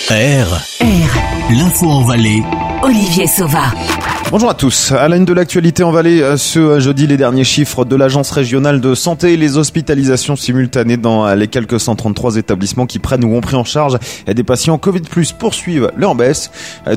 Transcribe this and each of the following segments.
R. L'info en Valais. Olivier Sauva. Bonjour à tous. À la une de l'actualité en Valais, ce jeudi, les derniers chiffres de l'Agence régionale de santé et les hospitalisations simultanées dans les quelques 133 établissements qui prennent ou ont pris en charge des patients Covid+, poursuivent leur baisse.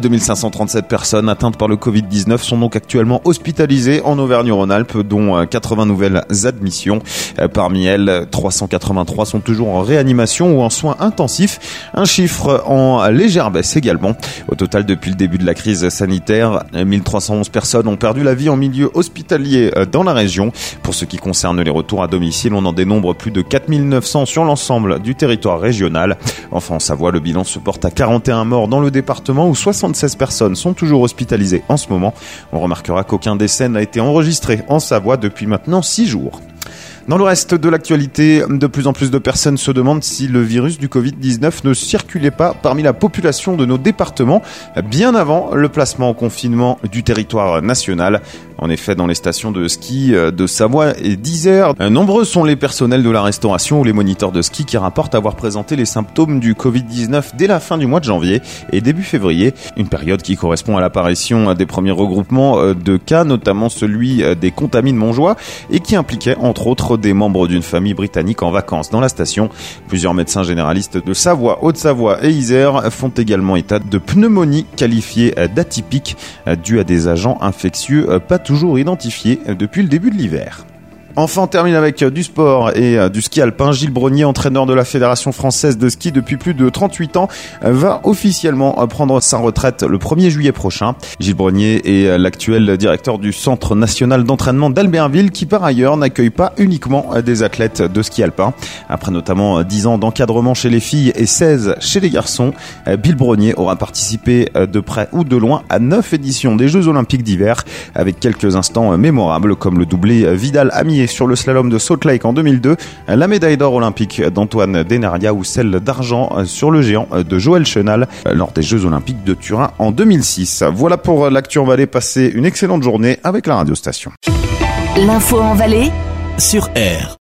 2537 personnes atteintes par le Covid-19 sont donc actuellement hospitalisées en Auvergne-Rhône-Alpes, dont 80 nouvelles admissions. Parmi elles, 383 sont toujours en réanimation ou en soins intensifs. Un chiffre en légère baisse également. Au total, depuis le début de la crise sanitaire, 1311 personnes ont perdu la vie en milieu hospitalier dans la région. Pour ce qui concerne les retours à domicile, on en dénombre plus de 4900 sur l'ensemble du territoire régional. Enfin, en Savoie, le bilan se porte à 41 morts dans le département où 76 personnes sont toujours hospitalisées en ce moment. On remarquera qu'aucun décès n'a été enregistré en Savoie depuis maintenant 6 jours. Dans le reste de l'actualité, de plus en plus de personnes se demandent si le virus du Covid-19 ne circulait pas parmi la population de nos départements bien avant le placement en confinement du territoire national. En effet, dans les stations de ski de Savoie et d'Isère, nombreux sont les personnels de la restauration ou les moniteurs de ski qui rapportent avoir présenté les symptômes du Covid-19 dès la fin du mois de janvier et début février, une période qui correspond à l'apparition des premiers regroupements de cas, notamment celui des Contamines Montjoie, et qui impliquait entre autres des membres d'une famille britannique en vacances dans la station. Plusieurs médecins généralistes de Savoie, Haute-Savoie et Isère font également état de pneumonie qualifiée d'atypique due à des agents infectieux pas toujours identifiés depuis le début de l'hiver. Enfin, on termine avec du sport et du ski alpin. Gilles Brognier, entraîneur de la Fédération française de ski depuis plus de 38 ans, va officiellement prendre sa retraite le 1er juillet prochain. Gilles Brognier est l'actuel directeur du Centre national d'entraînement d'Albertville qui par ailleurs n'accueille pas uniquement des athlètes de ski alpin. Après notamment 10 ans d'encadrement chez les filles et 16 chez les garçons, Gilles Brognier aura participé de près ou de loin à 9 éditions des Jeux Olympiques d'hiver avec quelques instants mémorables comme le doublé Vidal-Amier sur le slalom de Salt Lake en 2002, la médaille d'or olympique d'Antoine Denaria ou celle d'argent sur le géant de Joël Chenal lors des Jeux Olympiques de Turin en 2006. Voilà pour l'actu en Valais. Passez une excellente journée avec la radio station. L'info en Valais Sur R.